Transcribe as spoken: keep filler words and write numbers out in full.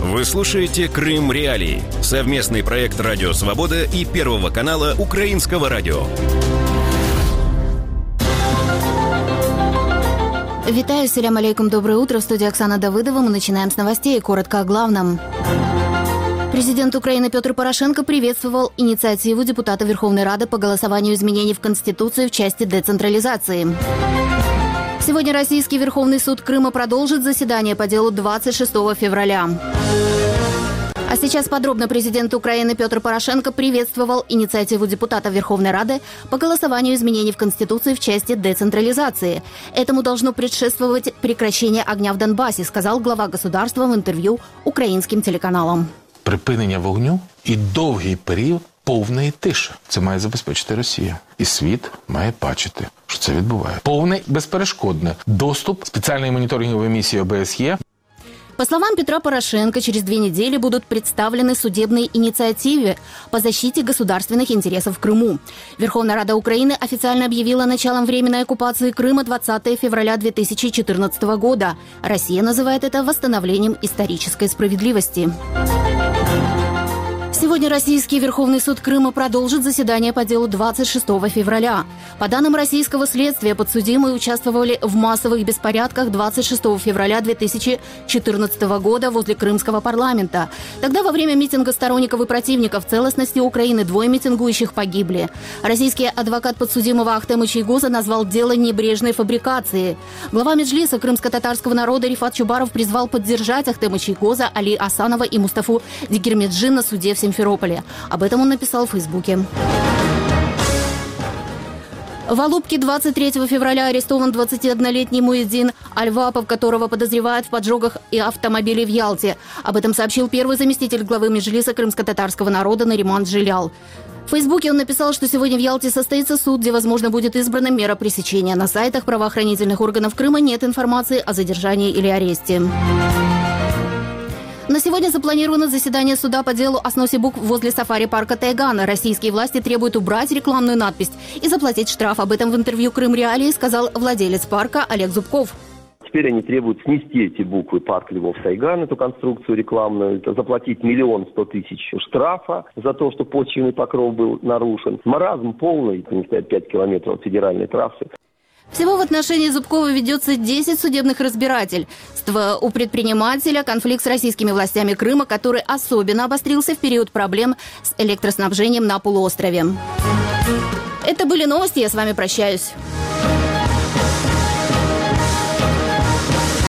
Вы слушаете «Крым Реалии» – совместный проект «Радио Свобода» и Первого канала Украинского радио. Витаю, селям алейкум, доброе утро. В студии Оксана Давыдова. Мы начинаем с новостей. Коротко о главном. Президент Украины Петр Порошенко приветствовал инициативу депутата Верховной Рады по голосованию изменений в Конституцию в части децентрализации. Сегодня Российский Верховный суд Крыма продолжит заседание по делу двадцать шестого февраля. А сейчас подробно. Президент Украины Петр Порошенко приветствовал инициативу депутата Верховной Рады по голосованию изменений в Конституции в части децентрализации. Этому должно предшествовать прекращение огня в Донбассе, сказал глава государства в интервью украинским телеканалам. Припинення вогню і довгий період повної тиші. Це має забезпечити Росія. І світ має бачити, що це відбувається. Повний, безперешкодний доступ спеціальної моніторингової місії О Б С Е. По словам Петра Порошенко, через две недели будут представлены судебные инициативы по защите государственных интересов в Крыму. Верховная Рада Украины официально объявила началом временной оккупации Крыма двадцатого февраля две тысячи четырнадцатого года. Россия называет это восстановлением исторической справедливости. Сегодня Российский Верховный суд Крыма продолжит заседание по делу двадцать шестого февраля. По данным российского следствия, подсудимые участвовали в массовых беспорядках двадцать шестого февраля две тысячи четырнадцатого года возле Крымского парламента. Тогда во время митинга сторонников и противников целостности Украины двое митингующих погибли. Российский адвокат подсудимого Ахтема Чийгоза назвал дело небрежной фабрикацией. Глава Меджлиса крымско-татарского народа Рифат Чубаров призвал поддержать Ахтема Чийгоза, Али Асанова и Мустафу Дигирмеджи на суде в Симферополе. Об этом он написал в Фейсбуке. В Алупке двадцать третьего февраля арестован двадцатиоднолетний Муэддин Альвапов, которого подозревают в поджогах и автомобилей в Ялте. Об этом сообщил первый заместитель главы Меджлиса крымско-татарского народа Нариман Джилял. В Фейсбуке он написал, что сегодня в Ялте состоится суд, где, возможно, будет избрана мера пресечения. На сайтах правоохранительных органов Крыма нет информации о задержании или аресте. На сегодня запланировано заседание суда по делу о сносе букв возле сафари-парка Тайгана. Российские власти требуют убрать рекламную надпись и заплатить штраф. Об этом в интервью «Крым Реалии» сказал владелец парка Олег Зубков. Теперь они требуют снести эти буквы «Парк Львов Тайган», эту конструкцию рекламную, заплатить миллион сто тысяч штрафа за то, что почвенный покров был нарушен. Маразм полный, они стоят пять километров от федеральной трассы. Всего в отношении Зубкова ведется десять судебных разбирательств. У предпринимателя конфликт с российскими властями Крыма, который особенно обострился в период проблем с электроснабжением на полуострове. Это были новости, я с вами прощаюсь.